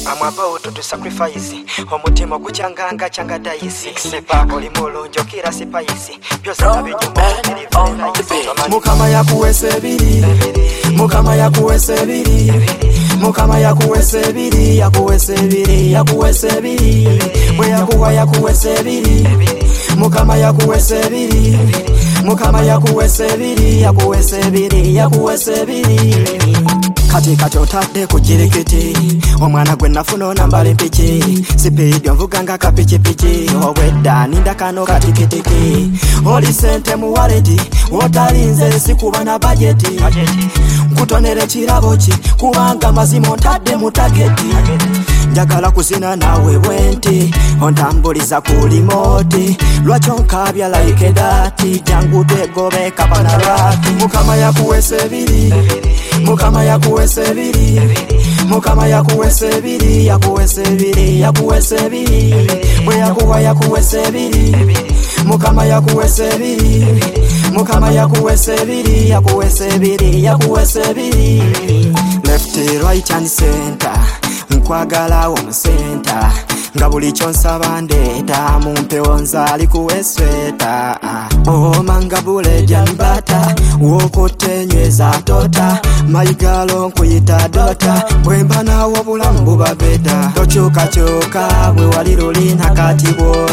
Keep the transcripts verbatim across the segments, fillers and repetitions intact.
I'm about to sacrifice. Omutima guchanganga changa daisi. Oli mulungi okira sipaisi. Byose nabijumba Mukama yakuwese biri. Mukama yakuwese biri. Mukama yakuwese biri. Yakuwese biri. Yakuwese biri. Bwe yakuwa yakuwese biri. Mukama yakuwese biri. Mukama yakuwese biri. Yakuwese biri. Yakuwese biri. Kati kati otadde kujirikiti omwana gwe nafuno nambale piki sipidi mvuganga kapiki piki obwedda ninda kano katikitiki oli sente mu wallet otalinze sikuba na budget nkutonere kirabo ki kubanga mazimo ntadde mu target njagala kuzina nawe bwenti ontambuliza ku remote lwaki onkabya like that jangu twegobe kapana rati Mukama yakuwese biri Mukama yakuwese biri Mukama yakuwese biri yakuwese biri yakuwese biri bwe yakuwa yakuwese biri Mukama yakuwese biri Mukama yakuwese biri yakuwese biri yakuwese biri left right and center nkwagala wo center nga buli kyonsaba ndeeta mumpewo nzali kuwesweta oh manga bule jambata wokutenyweza tota mayigalo nkuyita dota bwemba nawo bulamu buba beta tokyukakyuka bwe wali luli nakati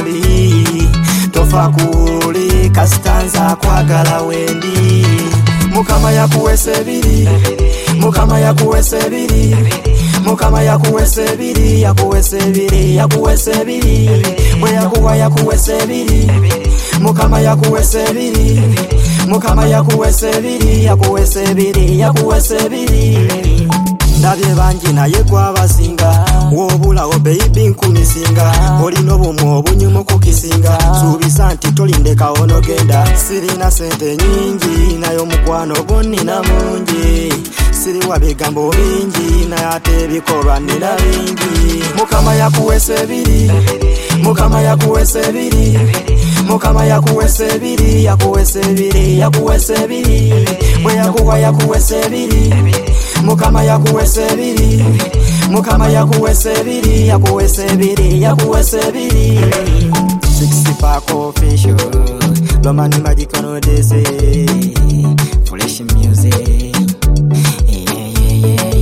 bwoli tofa kuli kasitanza kwagala wendi Mukama yakuwese biri Mukama yakuwese biri Mukama yakuwese biri yakuwese biri yakuwese biri bwe yakuwa yakuwese biri Mukama yakuwese biri Mukama yakuwese biri yakuwese biri yakuwese biri ndabye bangi naye gwabasinga wobulawo baby nkumisinga olino bomu obunyumu kukisinga suubiza nti tolindeka onogenda sirina sente nyingi nayo mukwano bonnina mungi siriwa bigambo bingi naye ate ebikolwa nina bingi Mukama yakuwese biri Mukama yakuwese biri Mukama yakuwese biri yakuwese biri yakuwese biri bwe yakuwa yakuwese biri Mukama yakuwese biri Mukama yakuwese biri yakuwese biri yakuwese biri sixty pack official Lomani magic on Odyssey Foolish music yeah yeah yeah